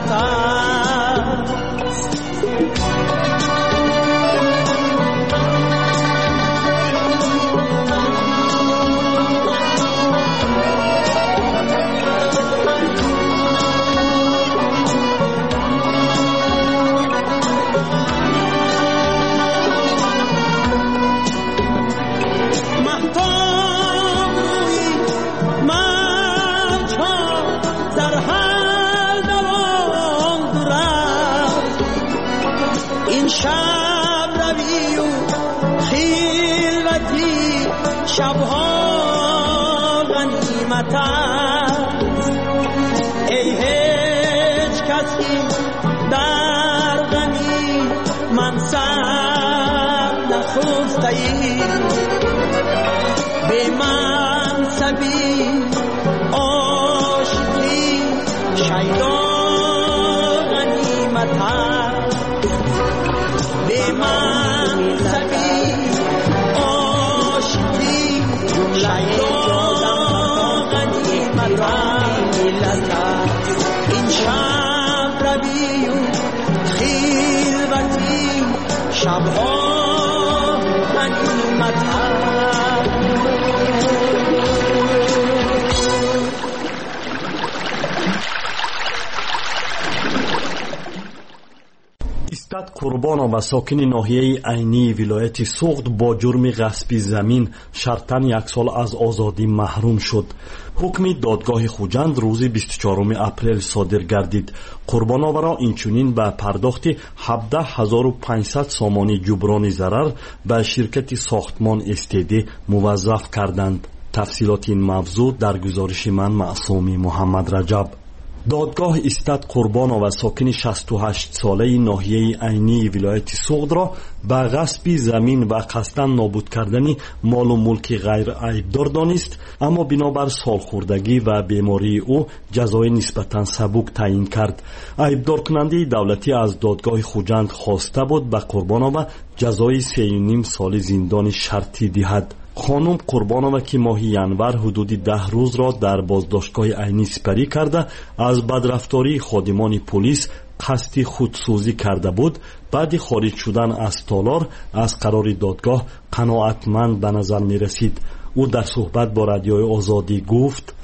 شبها غنیمت است، ای هیچ کسی در غمی منصب نخفته ای، به منصبی عاشقی شیدا غنیمت است، به منصبی این شب ربیع خلوتی شبها غنیمت استاد قربان و ساکن ناحیه عینی ولایت سوغد با جرم غصب زمین شرطاً 1 سال از آزادی محروم شد. حکم دادگاه خوجند روز 24 اپریل صادر گردید. قربان‌ها را اینچنین به پرداخت 17500 سامانی جبران ضرر به شرکت ساختمان استیدی موظف کردند. تفصیلات این موضوع در گزارش من معصومی محمد رجب. دادگاه استاد قربان و ساکن 68 ساله ناحیه عینی ولایت سوغد را به غصب زمین و قصداً نابود کردن مال و ملک غیر عیبدار دانست، اما بنابر سالخوردگی و بیماری او جزای نسبتاً سبک تعیین کرد. عیبدار کننده دولتی از دادگاه خوجند خواسته بود به قربان‌ها جزای 3.5 سال زندان شرطی دهد. خانم قربانова که ماه ینور حدود 10 روز را در بازداشتگاه عینی سپری کرده از بدرفتاری خادمان پلیس قصد خودسوزی کرده بود، بعد خارج شدن از تالار از قرار دادگاه قناعتمند به نظر می رسید. او در صحبت با رادیوی آزادی گفت: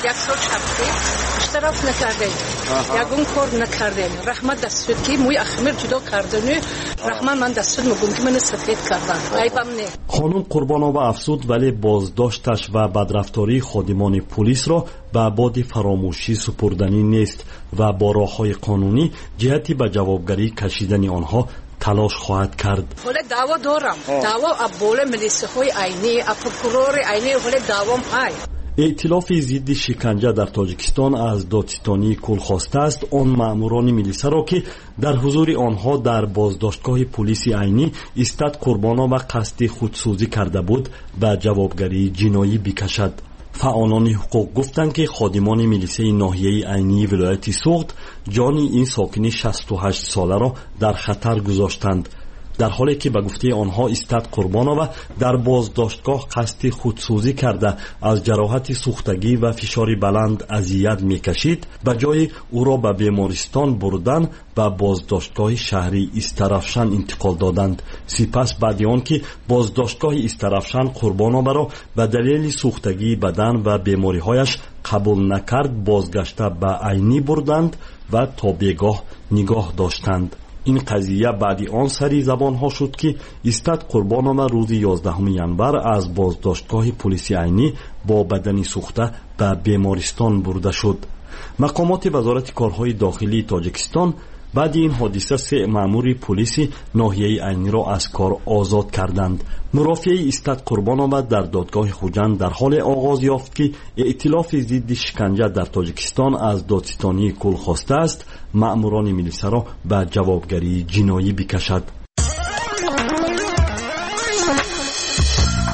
اشتراف نکردیم، یگون کار نکردیم. رحمت دستود که موی اخمیر جدا کردنی، رحمان من دستود مگم که من سفید کردن عیبم نه. خانم قربانова افزود ولی بازداشتش و بدرفتاری خادمان پلیس را به باد فراموشی سپردنی نیست و با راه‌های قانونی جهتی به جوابگری کشیدن آنها تلاش خواهد کرد. ولی دعوا دارم، دعوا ابول ملیس‌های عینی، پروکورور عینی، ولی دعوام های. ائتلاف ضد شکنجه در تاجیکستان از دادستانی کل خواسته است آن ماموران ملیسه را که در حضور آنها در بازداشتگاه پلیس عینی استاد قربانova قصد خودسوزی کرده بود به جوابگری جنایی بکشد. فعالان حقوق گفتند که خادمان ملیسه ناحیه عینی ولایت سوغد جان این ساکن 68 ساله را در خطر گذاشتند، در حالی که به گفته آنها استاد قربانova در بازداشتگاه قصد خودسوزی کرده از جراحت سوختگی و فشار بلند اذیت میکشید، به جای او را به بیمارستان بردن به بازداشتگاه شهری استرافشان انتقال دادند. سپس بعد آن که بازداشتگاه استرافشان قربانova را به دلیل سوختگی بدن و بیماری‌هایش قبول نکرد بازگشته به عینی بردند و تا بیگاه نگاه داشتند. این قضیه بعدی آن سری زبان ها شد که استاد قربانova روز 11 ینور از بازداشتگاه پلیس عینی با بدن سوخته به بیمارستان برده شد. مقامات وزارت کارهای داخلی تاجیکستان بعد این حادثه 3 مأمور پلیس ناحیه عینی را از کار آزاد کردند. مرافع استاد قربانova در دادگاه خوجند در حال آغاز یافت که ائتلاف ضد شکنجه در تاجیکستان از دادستانی کل خواسته است مأموران ملیسه را به جوابگری جنایی بکشد.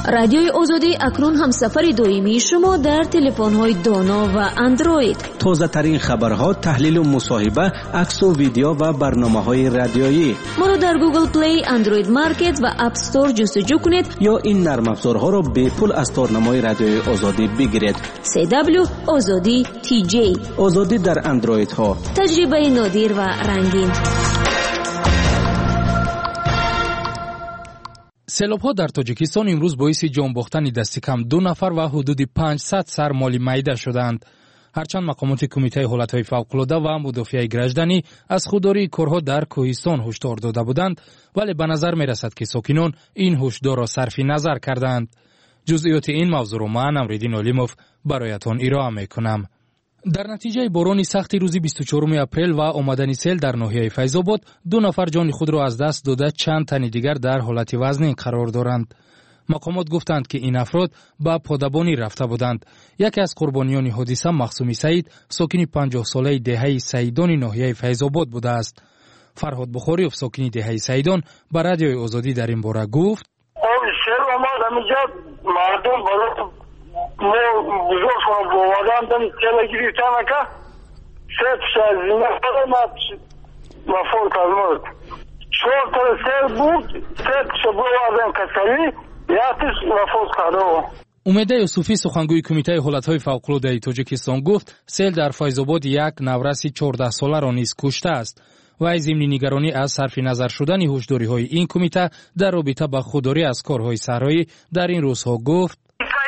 رادیوی آزادی اکنون همسفر دائمی شما در تلفن‌های دانا و اندروید. تازه ترین خبرها، تحلیل و مصاحبه، عکس و ویدیو و برنامه‌های رادیویی. ما را در گوگل پلی، اندروید مارکت و اپ استور جستجو کنید یا این نرم افزارها را به پول از تارنمای رادیوی آزادی بگیرید. CW آزادی TJ. آزادی در اندروید ها. تجربه نادر و رنگین. سیلاب‌ها در تاجیکستان امروز باعث جان باختن دست کم 2 نفر و حدود 500 سر مال معده شدند. هرچند مقامات کمیته حالتهای فوق‌العاده و مدافع گردنی از خودداری کارها در کوهستان هشدار داده بودند، ولی به نظر می‌رسد که ساکنان این هشدار را صرف نظر کردند. جزئیات این موضوع را من امردین علیموف برایتان ارائه می‌کنم. در نتیجه باران سخت روز 24 اپریل و آمدن سیل در ناحیه فیض‌آباد 2 نفر جان خود را از دست داده، چند تن دیگر در حالت وزنی قرار دارند. مقامات گفتند که این افراد به پادبانی رفته بودند. یکی از قربانیان حادثه مخصومی سعید، ساکن 50 ساله دهه سعیدان ناحیه فیض‌آباد بوده است. فرهاد بخاری، ساکن دهه سعیدان، به رادیوی آزادی در این باره گفت: مردم بالا بزرگ شما بوادن دم تلگیری تامکا سه شازینه فرمات مفعول کلمات شورت سر بود سه شبوادن کسری یاتش مفعول کارو. امید یوسفی، سخنگوی کمیته حالتهای فوق‌العاده تاجیکستان، گفت سیل در فیض‌آباد یک نورس 14 ساله را نیز کشته است و از ضمن نگرانی از صرف نظر شدن هشداری‌های این کمیته در رابطه با خودداری از کارهای صحرایی در این روزها گفت: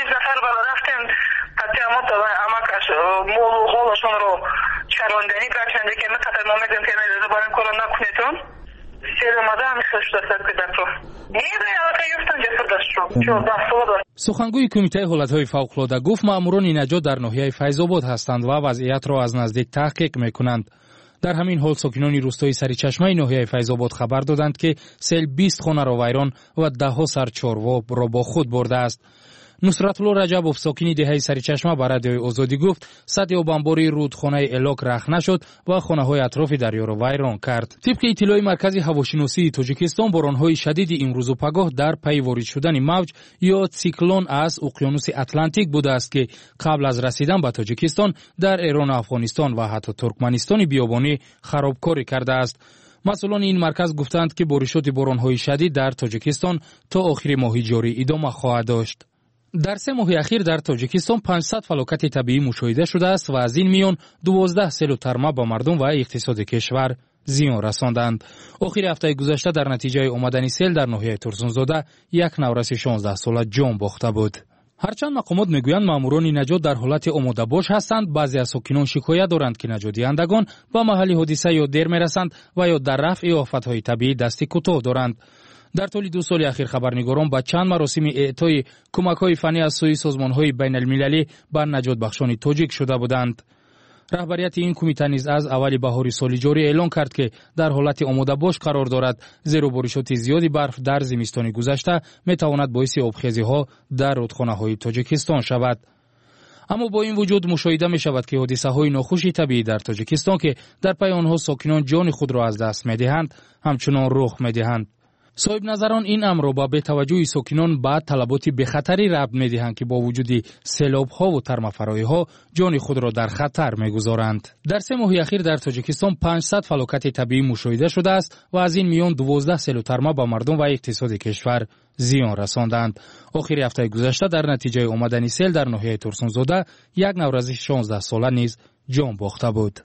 شرمندنی برچنده که مقدر مامد اینترنت زبان کرونا نکنیتون سیرماده همیشه شده کدتو نیده علاقه یفتن جسر داشتو 14 سال. سخنگوی کمیته حالتهای فوق‌العاده گفت ماموران نجات در ناحیه فیض‌آباد هستند و وضعیت را از نزدیک تحقیق میکنند. در همین حال ساکنان روستای سریچشمه ناحیه فیض‌آباد خبر دادند که سیل 20 خانه را ویران و 10 سر چاروا را با خود برده است. نصرت الله رجبوف، ساکن دهه سریچشمه، به رادیوی آزادی گفت سد آب انباری رودخانه الاک رخ نشد و خانه‌های اطراف دریا را ویران کرد. طبق اطلاع مرکز هواشناسی تاجیکستان، باران‌های شدید امروز و پگاه در پی وارد شدن موج یا سیکلون از اقیانوس اتلانتیک بوده است که قبل از رسیدن به تاجیکستان در ایران، افغانستان و حتی ترکمنستان بیابانی خرابکاری کرده است. مسئولان این مرکز گفتند که بارشات باران‌های شدید در تاجیکستان تا آخر ماه جاری ادامه خواهد داشت. در 3 ماه اخیر در تاجیکستان 500 فلاکت طبیعی مشاهده شده است و از این میان 12 سیل و ترمه به مردم و اقتصاد کشور زیان رساندند. آخر هفته گذشته در نتیجه آمدن سیل در ناحیه ترسونزاده یک نورس 16 ساله جان باخته بود. هرچند مقامات میگویند ماموران نجات در حالت آماده باش هستند، بعضی از ساکنان شکایت دارند که نجات دهندگان به محل حادثه یا دیر میرسند و یا در رفع آفت‌های طبیعی دست کوتاه دارند. در طول 2 سال اخیر خبرنگاران با چند مراسم اعطای کمک‌های فنی از سوی سازمان‌های بین‌المللی بر نجات بخشان تاجیک شده بودند. رهبریت این کمیته نیز از اول بهار سال جاری اعلان کرد که در حالت آماده باش قرار دارد، زیرا بارشات زیادی برف در زمستان گذشته میتواند باعث آبخیزی‌ها در رودخانه‌های تاجیکستان شود. اما با این وجود مشاهده می شود که حادثه‌های ناخوش طبیعی در تاجیکستان که در پی آنها ساکنان جان خود را از دست می‌دهند همچنان رخ می‌دهند. صاحب نظران این امر را با بی‌توجهی ساکنان بعد طلباتی به خطری ربط می‌دهند که با وجود سیلاب‌ها و ترمه‌فرایی‌ها جان خود را در خطر می‌گذارند. در 3 ماه اخیر در تاجیکستان 500 فلاکت طبیعی مشاهده شده است و از این میان 12 سیل و ترمه به مردم و اقتصاد کشور زیان رساندند. آخر هفته گذشته در نتیجه آمدن سیل در ناحیه ترسونزاده یک نورس 16 ساله نیز جان باخته بود.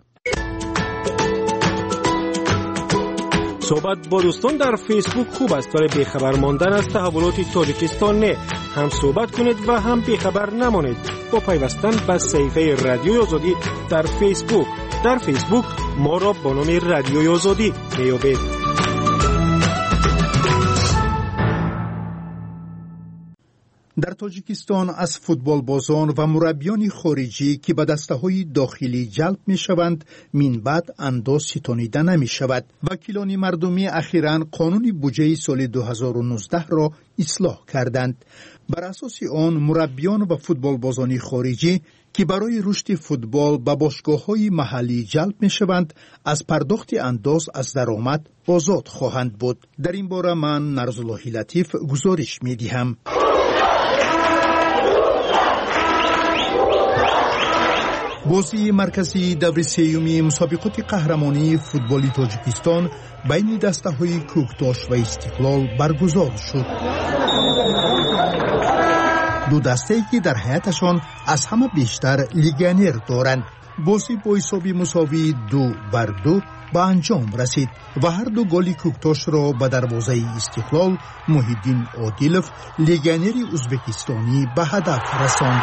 صحبت با دوستان در فیسبوک خوب است، ولی بیخبر ماندن از تحولات تاجیکستان نه. هم صحبت کنید و هم بیخبر نمانید با پیوستن به صفحه رادیوی آزادی در فیسبوک. در فیسبوک ما را با نام رادیوی آزادی میابید. در تاجیکستان از فوتبال بازان و مربیان خارجی که به دسته‌های داخلی جلب می‌شوند من بعد انداز ستانیده نمی‌شود. وکیلان مردمی اخیراً قانون بودجه سال 2019 را اصلاح کردند. بر اساس آن مربیان و فوتبال بازان خارجی که برای رشد فوتبال به باشگاه‌های محلی جلب می‌شوند از پرداخت انداز از درآمد آزاد خواهند بود. در این باره من نرزالله لطیف گزارش می‌دهم. بازی مرکزی دور سیومی مسابقات قهرمانی فوتبال تاجیکستان بین دسته‌های کوکتاش و استقلال برگزار شد. دو دسته‌ای که در حیاتشان از همه بیشتر لیگیونر دارند. بازی با حساب مساوی 2-2 به انجام رسید و هر دو گل کوکتاش را به دروازه استقلال محیدین عادلوف لیگیونر ازبکستانی به هدف رساند.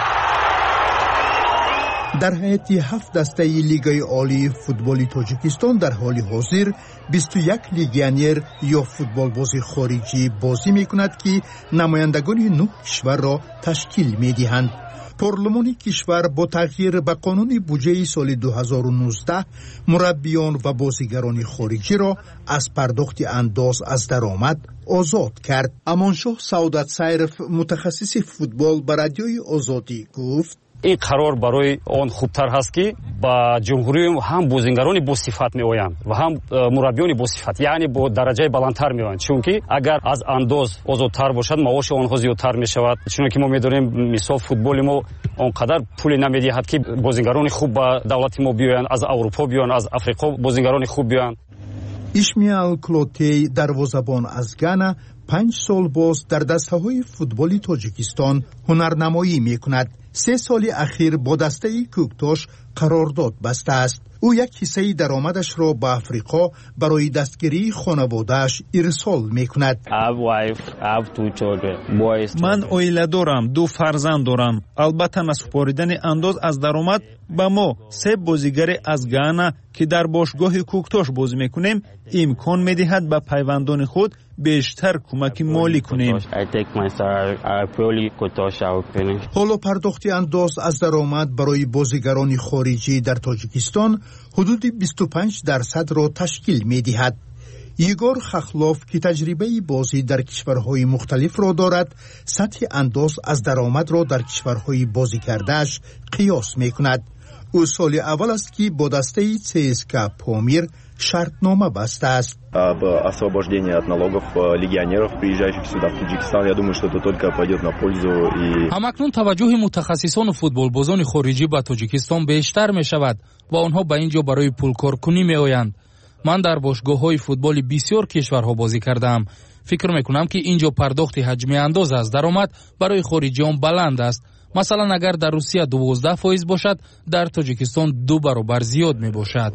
در حیات 7 دسته لیگای عالی فوتبال تاجیکستان در حال حاضر 21 لیگیونر یا فوتبال بازی خارجی بازی می‌کند که نمایندگان 9 کشور را تشکیل می‌دهند. پارلمان کشور با تغییر به قانون بودجه سال 2019 مربیان و بازیگران خارجی را از پرداخت انداز از درآمد آزاد کرد. امانشاه سعادت سیرف متخصص فوتبال به رادیوی آزادی گفت: این قرار برای آن خوبتر هست که با جمهوری هم بازیگران با صفت میآیند و هم مربیان با صفت، یعنی با درجه بلندتر میآیند، چون که اگر از انداز آزادتر باشد معاش آنها زیادتر میشود، چون که ما میدونیم مثال فوتبال ما آنقدر پول نمیدهد که بازیگران خوب با دولت ما بیایند، از اروپا بیایند، از افریقا بازیگران خوب بیایند. اشمیل کلوتی دروازه‌بان از گانا 5 سال باز در دسته‌های فوتبال تاجیکستان هنرنمایی می‌کند. 3 سال اخیر با دسته کوکتاش قرارداد بسته است. او یک حصه درآمدش را به افریقا برای دستگیری خانواده‌اش ارسال می‌کند. من عائله دارم، 2 فرزند دارم. البته نسپاریدن انداز از درآمد با ما 3 بازیگر از گانا که در باشگاه کوکتاش بازی می‌کنیم امکان می‌دهد به پیوندان خود بیشتر کمک مالی کنیم. حالا پرداخت انداز از درآمد برای بازیگران خارجی در تاجیکستان حدود 25% را تشکیل می‌دهد. ایگور خخلوف که تجربه بازی در کشورهای مختلف را دارد، سطح انداز از درآمد را در کشورهای بازی کرده‌اش قیاس می‌کند. او سال اول است که با دسته ЦСКА پامیر شرطنامه بسته است. об освобождении от налогов легионеров, приезжающих сюда в Таджикистан. Я думаю, что это только пойдет на пользу и همکنون توجه متخصصان فوتبالبازان خارجی به تاجیکستان بیشتر می شود و آنها به اینجا برای پولکار کنی می آیند. من در باشگاه‌های فوتبال بسیار کشورها بازی کردم. فکر میکنم که اینجا پرداخت حجم انداز از درآمد برای خارجیان بلند است. مثلا اگر در روسیه 12% باشد، در تاجیکستان 2 برابر زیاد می باشد.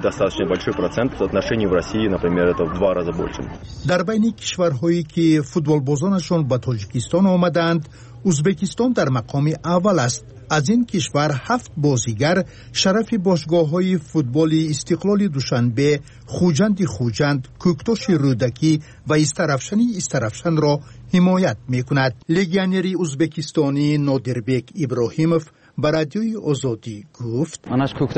در بین کشورهایی که فوتبال بازانشان به تاجیکستان آمدند، ازبکستان در مقام اول است. از این کشور 7 بازیگر شرف باشگاه‌های فوتبال استقلال دوشنبه، خوجند، کوکتاش رودکی و استرفشن را حمایت می‌کند. لیگیونر ازبکستانی نادربek ابراهیموف به رادیوی آزادی گفت: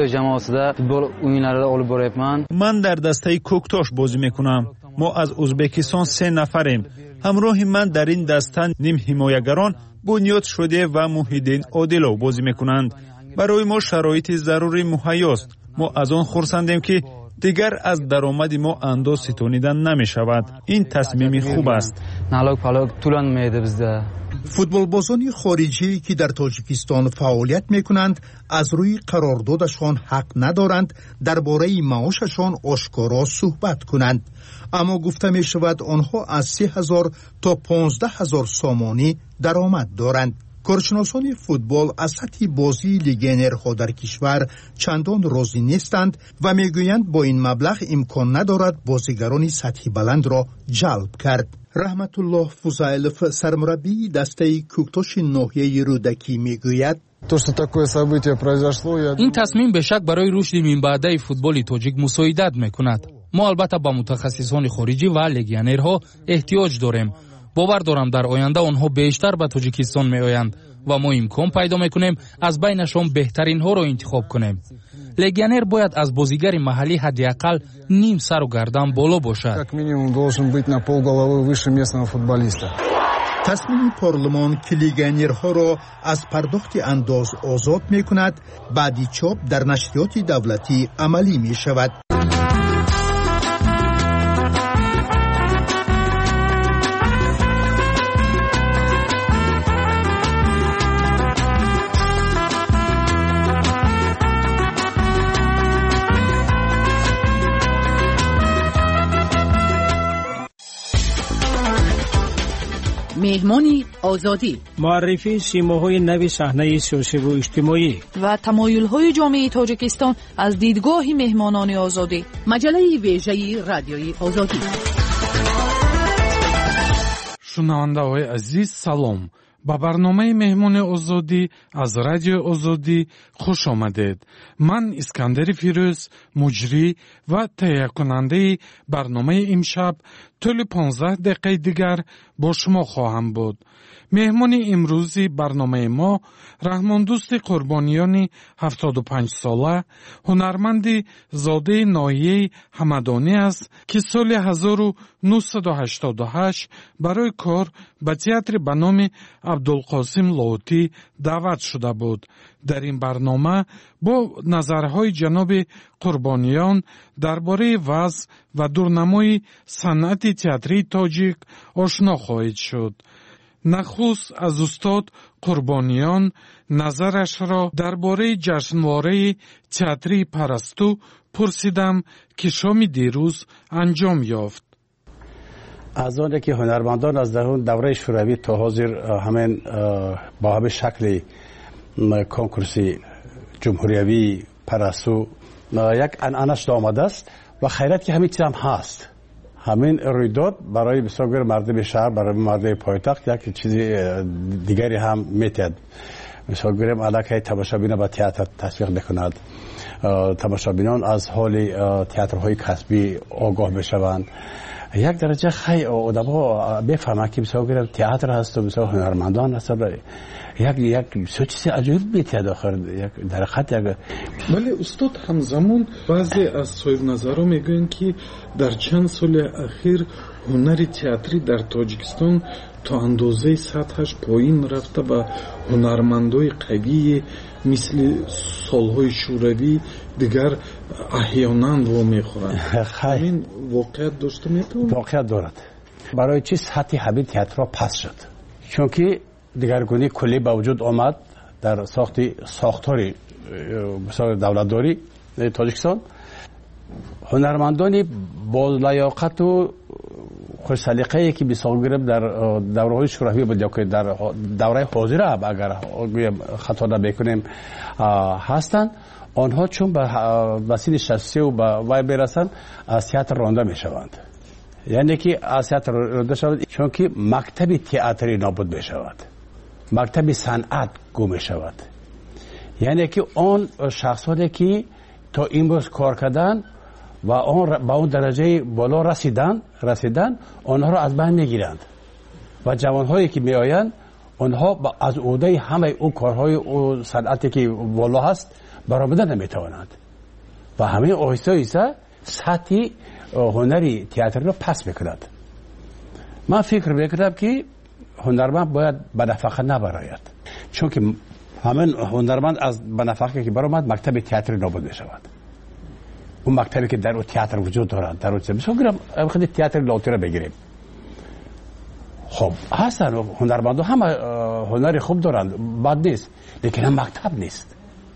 من در دسته کوکتاش بازی می‌کنم. ما از ازبکستان 3 نفریم. همراه من در این دسته نیم حمایتگران بنیاد شده و محیدین عادلوف بازی میکنند. برای ما شرایط ضروری مهیاست. ما از آن خرسندیم که دیگر از درآمد ما انداز ستانیدن نمی شود. این تصمیم خوب است. فوتبال بازان خارجی که در تاجیکستان فعالیت میکنند از روی قراردادشان حق ندارند درباره معاششان آشکارا صحبت کنند، اما گفته می شود آنها از 3,000 تا 15,000 سامانی درآمد دارند. کارشناسان فوتبال از سطح بازی لیگیونرها در کشور چندان راضی نیستند و میگویند با این مبلغ امکان ندارد بازیگران سطح بلند را جلب کرد. رحمت الله فوزایلوف سرمربی دسته کوکتاش ناحیه رودکی میگوید: این تصمیم به شک برای رشد منبعده فوتبال تاجیک مساعدت میکند. ما البته با متخصصان خارجی و لیگیونرها احتیاج داریم. باور دارم در آینده آنها بیشتر به تاجیکستان می آیند و ما امکان پیدا میکنیم از بینشان بهترین ها را انتخاب کنیم. لیگیونر باید از بازیگر محلی حداقل نیم سر و گردن بالا باشد. تصمیم پارلمان که لیگیونرها را از پرداخت انداز آزاد می کند بعدی چاپ در نشریات دولتی عملی می شود. مهمانی آزادی، معرفی سیماهای نو صحنه سیاسی و اجتماعی و تمایل‌های جامعه تاجیکستان از دیدگاه مهمانان آزادی. مجله ویژه رادیوی آزادی. شنونده‌های عزیز سلام. با برنامه مهمان آزادی از رادیو آزادی خوش آمدید. من اسکندر فیروز مجری و تهیه کننده برنامه امشب طول 15 دقیقه دیگر با شما خواهم بود. مهمان امروزی برنامه ما رحماندوست قربانیان 75 ساله هنرمند زاده ناحیه همدانی است که سال 1988 برای کار به تئاتر به نام عبدالقاسم لاهوتی دعوت شده بود. در این برنامه با نظرهای جناب قربانیان درباره وضع و دورنمای صنعت تئاتری تاجیک آشنا خواهید شد. نخست از استاد قربانیان نظرش را درباره جشنواره تئاتری پرستو پرسیدم که شام دیروز انجام یافت. از آنجا که هنرمندان از دوره شوروی تا حاضر همین با همه شکل کنکورسی جمهوریوی پرستو یک عنعنه‌اش آمده است و خیرت که همین چیز هم هست. همین رویداد برای بسیار مردم شهر، برای مردم پایتخت یک چیز دیگری هم میتید. مثلا گرم علاقه تماشابین با تئاتر تشویق میکند. تماشابینان از حال تئاترهای کسبی آگاه بشوند. یک درجه خیلی آدم‌ها بفهمند که مثلا تئاتر هست و مثلا هنرمندان هست. یک چیز عجیب میتید آخر در خط یک. ولی استاد همزمان بعضی از صاحب نظرها میگن که در چند سال اخیر هنر تئاتری در تاجیکستان تا اندازه سطحش پایین رفته و هنرمندای قوی مثل سالهای شوروی دیگر احیانا و میخورند. این واقعیت داشته میتونه؟ واقعیت دارد. برای چی سطح همین تئاتر پس شد؟ چون که دیگرگونی کلی به وجود آمد در ساختاری مثلا دولتداری تاجیکستان. هنرمندانی با لیاقت و خوش سلیقه‌ای که مثال گرفت در دوره‌های شوروی بود یا که در دوره حاضر اگر خطا نکنیم هستند، آنها چون به وسیله 63 و وای برسند از تئاتر رانده میشوند. یعنی که از تئاتر رانده شوند چون که مکتب تئاتری نابود میشود، مکتب صنعت گم میشود. یعنی که آن شخصانی که تا امروز کار کردن و آن با اون درجه بالا رسیدن آنها را از بین میگیرند و جوانهایی که میآیند آنها از عهده همه اون کارهای و صنعتی که بالا هست برآمده نمیتوانند و همه آهسته آهسته سطح هنری تئاتر را پس میکند. من فکر میکردم که هنرمند باید به نفقه نبراید، چون که همین هنرمند از به نفقه که برآمد مکتب تئاتر نابود میشود. اون مکتبی که در اون تئاتر وجود دارد در اون مثلا خود تئاتر لاهوتی را بگیریم. خب هستن هنرمندان همه هنری خوب دارند، بد نیست، لیکن هم مکتب نیست.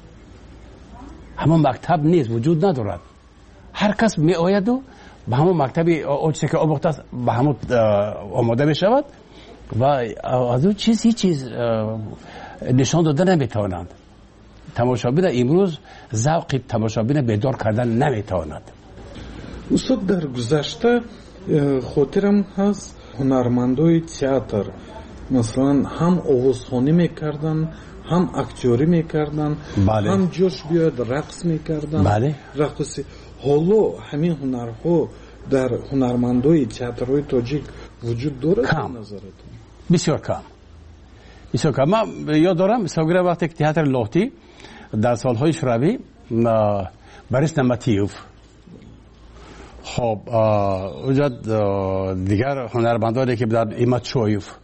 همون مکتب نیست، وجود ندارد. هر کس می آید و به همون مکتبی آنچه که آموخته است به همون آماده می شود و از اون چیز نشان داده نمیتوانند. تماشابین امروز ذوق تماشابین بیدار کردن نمیتواند. استاد در گذشته خاطرم هست هنرمندای تئاتر مثلا هم آوازخوانی میکردن، هم اکتوری میکردن، بله. هم جوش بیاد رقص میکردن. بله. رقصی. حالا همین هنرها در هنرمندای تئاترهای تاجیک وجود داره؟ کم. بسیار کم. من یاد دارم مثلا وقتی که تئاتر لاهوتی در سالهای شوروی بریس نمتیوف، خب اونجا دیگر هنرمندانی که در ایماتشویف،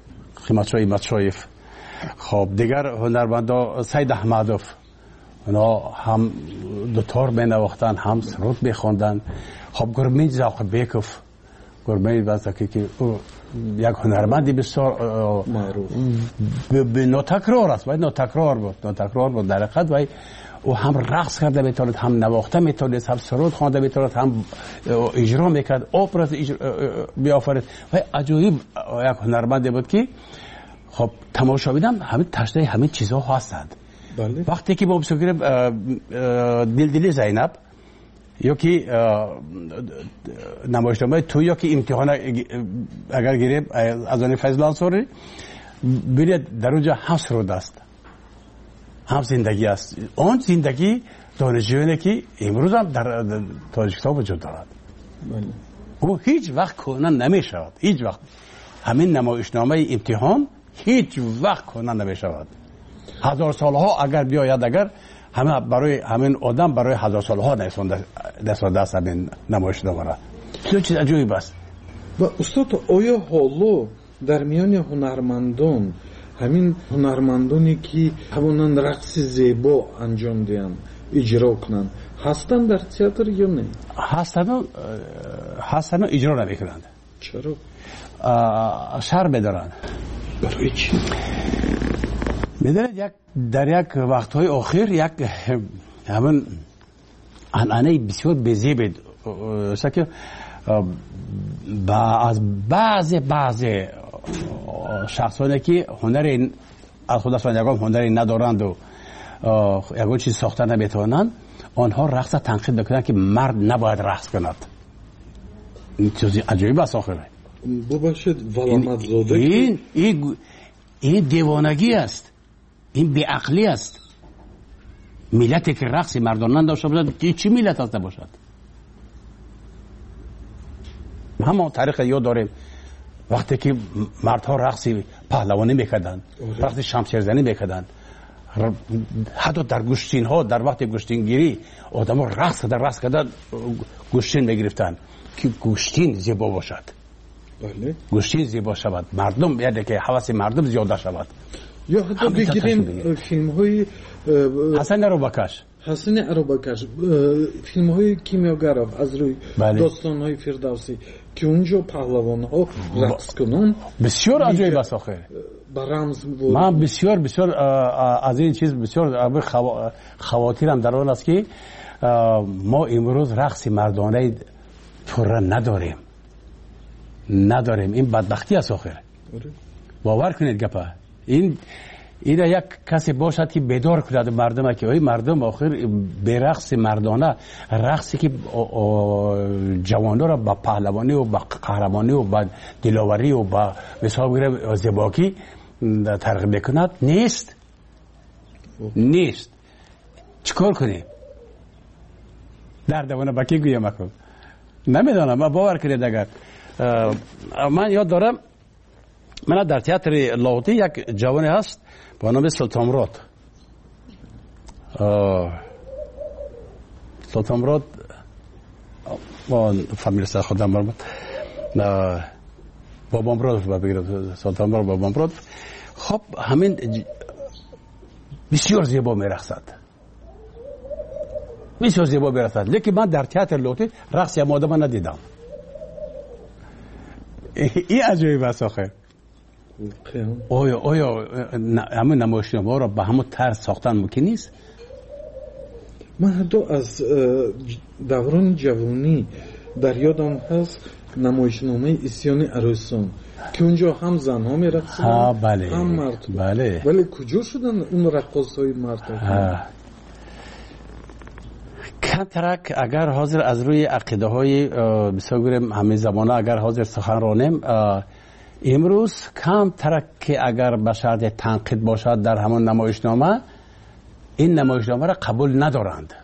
خب دیگر هنرمندا سید احمدوف، اونا هم دوتار بنواختن هم سرود بخوندن. خب گرمین زاق بیکوف، گرمین واسه که یک هنرمندی بسیار معروف به نوتکرار است، باید نوتکرار بود در حقیقت و او هم رقص کرده میتواند، هم نواخته میتواند، هم سرود خوانده میتواند، هم اجرا میکرد، آپراز بیافرید و عجیب یک هنرمندی بود که خب تماشاگران همین تشنه همین چیزها هستند. بله. وقتی که ما بسیاریم دلدلی زینب یا که نمایشنامه تو یا که امتحان اگر گیریم از آن فیض الانصاری ببینید در اونجا هم سرود است، هم زندگی است. آن زندگی دانشجویانی که امروز هم در تاجیکستان وجود دارد. او هیچ وقت کنن نمی شود، هیچ وقت. همین نمایشنامه امتحان هیچ وقت کنن نمی شود. هزار سالها اگر بیاید، اگر همه برای همین آدم برای هزار سالها نسونده است همین نمایشنامه را. چیز عجیب است. و استاد آیا حالا در میان هنرمندان همین هنرمندانی که همونن رقص زیبا انجام دهند اجرا کنند هستند در تئاتر یا نه؟ هستند و اجرا نمیکنند. چرا؟ شرم دارند. برای چی؟ میدونید در یک وقتهای آخر یک همون عنعنه بسیار بزیبید که از بعضی شخصانی که هنری از خودشان یکم هنری ندارند و یکم چیز ساخته نمیتوانند، آنها رقص تنقید میکنند که مرد نباید رقص کند. این چیزی عجیب است آخره. ببخشید ولامت زاده این دیوانگی است، این بیعقلی است. ملتی که رقص مردانه داشته باشد چی ملت است نباشد؟ همه تاریخ یاد داریم وقتی که مردها رقص پهلوانی میکردند، رقص شمشیرزنی میکردند، حتی در گشتین ها در وقت گشتین گیری آدم ها رقص کردن گشتین میگرفتند که گشتین زیبا باشد. بله. گشتین زیبا شود، مردم یعنی که حواس مردم زیاده شود. یا حتی بگیریم فیلم های حسن عروبکش فیلم های کیمیاگراف از روی داستان های فردوسی که اونجا پهلوان ها رقص کنن بسیار عجیب است آخر. برامز من بسیار از این چیز بسیار خواطرم در آن است که ما امروز رقص مردانه پوره نداریم. این بدبختی است آخر. باور کنید گپا این یک کسی باشد که بیدار کند مردم که مردم آخر به رقص مردانه، رقصی که جوانان را با پهلوانی و با قهرمانی و با دلاوری و با مثال زیباکی ترغیب کند نیست. چیکار کنیم؟ در دوانه با کی گویم اکنون نمیدانم. من باور کنید اگر من یاد دارم من در تئاتر لاهوتی یک جوانی هست با نام سلطان مراد با فامیل سر خودم مربوط بابا مراد بگیرم سلطان مراد بابا مراد. خب همین بسیار زیبا میرقصد، لیکن من در تئاتر لاهوتی رقص یا ماده من ندیدم. این عجیب است آخه. آیا همون نمایشنامه را به همون طرز ساختن ممکن نیست؟ من حتی از دوران جوانی در یادم هست نمایشنامه اسیان عروسان که اونجا هم زنها میرقصیدن هم مرد. بله. ولی کجا شدن اون رقاصای مرد؟ کمترک اگر حاضر از روی عقیده های بسیاریم همه زمانه اگر حاضر سخن رانیم امروز کمترک که اگر به شرط تنقید باشد در همون نمایشنامه، این نمایشنامه را قبول ندارند.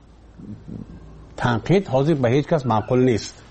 تنقید حاضر به هیچ کس معقول نیست.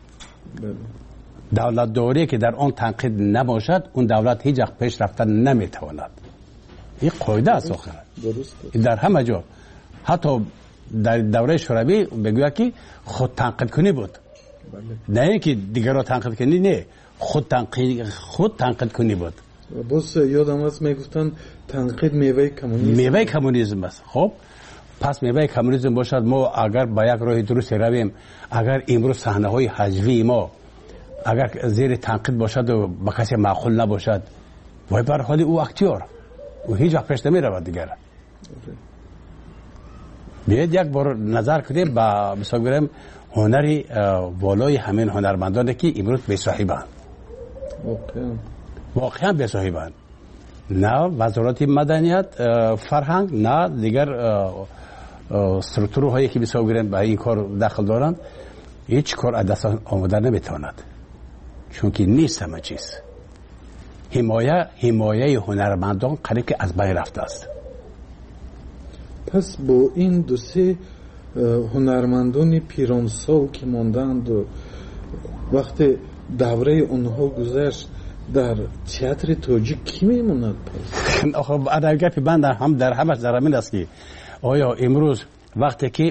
دولت داری که در آن تنقید نباشد اون دولت هیچ وقت پیش رفتن نمیتواند. این قاعده است آخر. در همه جا حتی در دوره شوروی بگوید که خود تنقید کنی بود. نه اینکه دیگر را تنقید کنی، نه خود تنقید کنی بود. بس یادم هست میگفتن تنقید میوه کمونیسم است. خب پس میوه کمونیسم باشد ما اگر با یک راه درست رویم، اگر امروز صحنه های حجوی ما اگر زیر تنقید باشد و با کسی معقول نباشد، وای بر حال او اکتیور او هیچ وقت پیش نمی رود دیگر. بیاید یک بار نظر کنیم با مثال بریم هنری والای همین هنرمندانی که امروز بی صاحبند. واقعا بی صاحبند. نه وزارت مدنیت فرهنگ، نه دیگر سترکتورهایی که مثال بریم به این کار دخل دارند، هیچ کار از دست آمده نمیتواند، چون که نیست همه چیز. حمایه هنرمندان قریب که از بین رفته است. پس با این دو سه هنرمندان پیرانسال که ماندند و وقتی دوره اونها گذشت در تئاتر تاجیک کی میموند؟ آخه ادبیات بند هم در همش در همین است که آیا امروز وقتی که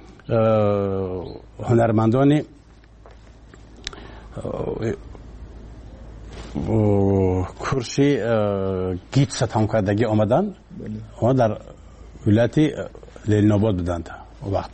هنرمندان کرسی گیت ستم کردگی آمدن و در ولایت لیلناباد بودند وقت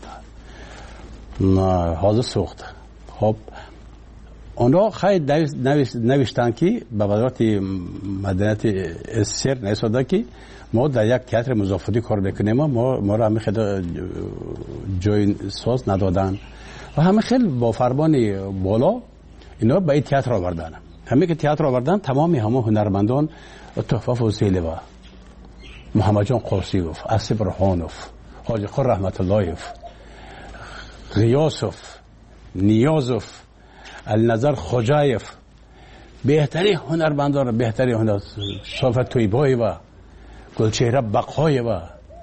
حاضر سوخت. خب اونا خیلی نوشتن که به وزارت مدنیت سر نوشتن که ما در یک تئاتر مضافاتی کار میکنیم، ما را همه خیلی جای ساز ندادن و همه خیلی با فرمان بالا اینا به این تئاتر آوردن. همه که تئاتر آوردن تمامی همه هنرمندان تحفه فوزیلوی، محمد جان قاسیوف، اسب رحانوف، حاجی خور رحمت اللهیف، غیاسوف، نیازوف، النظر خوجایف، بهترین هنرمندان، بهترین هنر صافت تویبایی و گلچهره بقایی و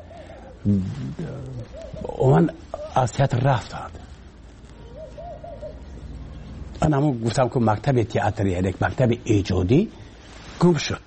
اون از تئاتر رفتند. من همون گفتم که مکتب تئاتری یک مکتب ایجادی گم شد.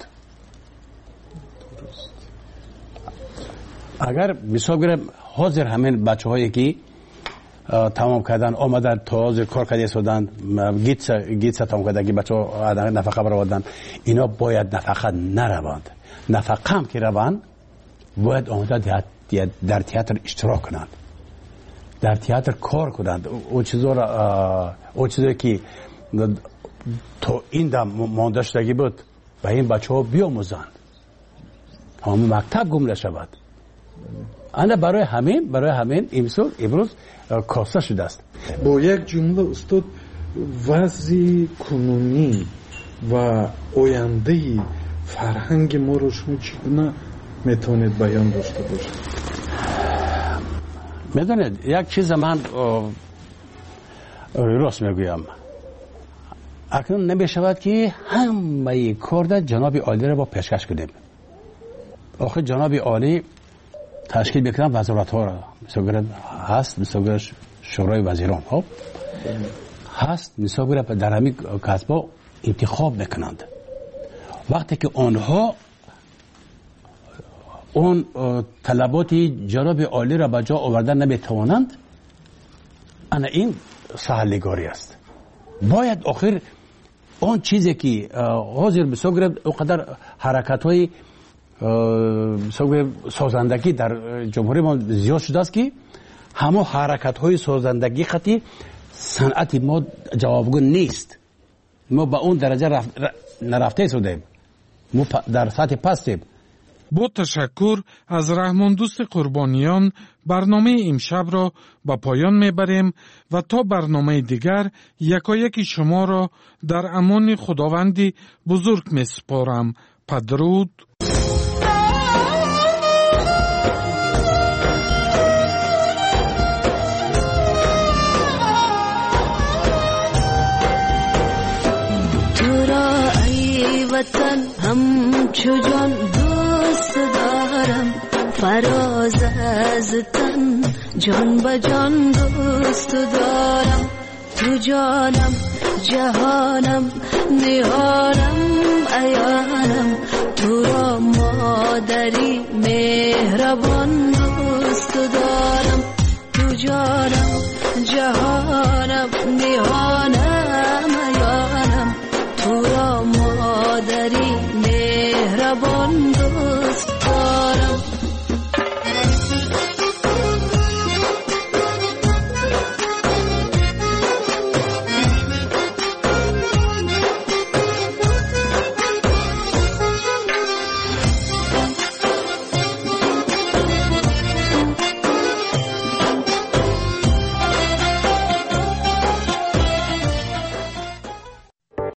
اگر مثال بگیرم حاضر همین بچه هایی که تمام کردن آمدن تازه کار کرده شدن گیت تمام کردن که بچه ها نفقه برآوردن، اینا باید نفقه نروند. نفقه هم که روند باید آمده در تئاتر اشتراک کنند، در تئاتر کار کنند. او چیزایی که تو این دم مانده شدگی بود به این بچه ها بیاموزند، همون مکتب گم نشود. انا برای همین امروز کاسته شده است. با یک جمله استاد، وضع کنونی و آینده فرهنگ ما رو شما چگونه میتونید بیان داشته باشید؟ میدونید یک چیز من راست میگویم، اکنون نمیشود که همه کار در جناب عالی را با پیشکش کنیم. آخه جناب عالی تشکیل بکنن وزارت ها را، مثلا هست مثلا شورای وزیران ها هست، مثلا در همین کسبا انتخاب میکنند. وقتی که آنها اون طلبات جناب عالی را به جا آوردن نمیتوانند، انا این سهلگاری است. باید آخر اون چیزی که حاضر مثلا اونقدر حرکت های سازندگی در جمهوری ما زیاد شده است که همه حرکت های سازندگی خطی صنعت ما جوابگو نیست. ما به اون درجه نرفته شدیم، ما در سطح پستیم. با تشکر از رحمان دوست قربانیان برنامه امشب را به پایان میبریم و تا برنامه دیگر یکایک شما را در امان خداوندی بزرگ میسپارم. پدرود. وطن همچو جان دوست دارم، فراز از تن جان به جان دوست دارم. تو جانم جهانم نهانم عیانم، تو را مادری مهربان دوست دارم. تو جانم جهانم نهانم